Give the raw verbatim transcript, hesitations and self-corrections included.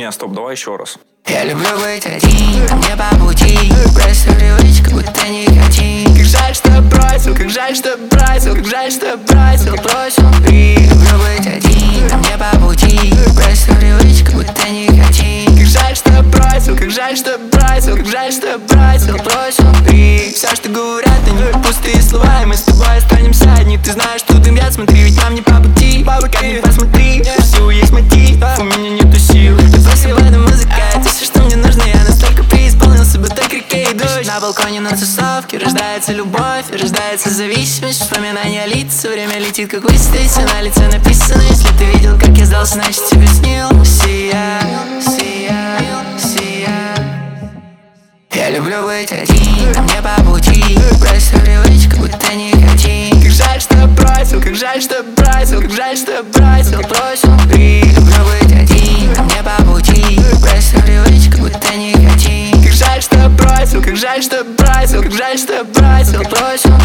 Не, стоп, давай еще раз. Я люблю быть один, а мне по пути. Бросил привычка, будто никотин. Как жаль, что бросил, как жаль, что бросил, как жаль, что бросил, бросил. И люблю быть один, а мне по пути. Бросил привычка, будто никотин. Как жаль, что бросил, как жаль, что бросил, как жаль, что бросил, бросил. И все, что говорят, они пустые слова. И мы с тобой останемся одни. Ты знаешь, что дым ряд, смотри, ведь нам не по пути. Как ни посмотри, у всего есть мотив, у меня нету сил. Ты просто в этом музыка, это все, что мне нужно. Я настолько преисполнился, будто к реке и дождь. На балконе на тусовке рождается любовь, рождается зависимость, вспоминания лиц. Время летит, как лист, на лице написано. Если ты видел, как я сдался, значит тебе снился я, сиял, сиял. Я люблю быть один, а мне по пути. Бросил привычку, будто никотин. Как жаль, что бросил, как жаль, что бросил, как жаль, что бросил, бросил. И люблю быть один, а мне по пути. Бросил привычку, будто никотин. Как жаль, что бросил, как жаль, что бросил, как жаль, что бросил, бросил.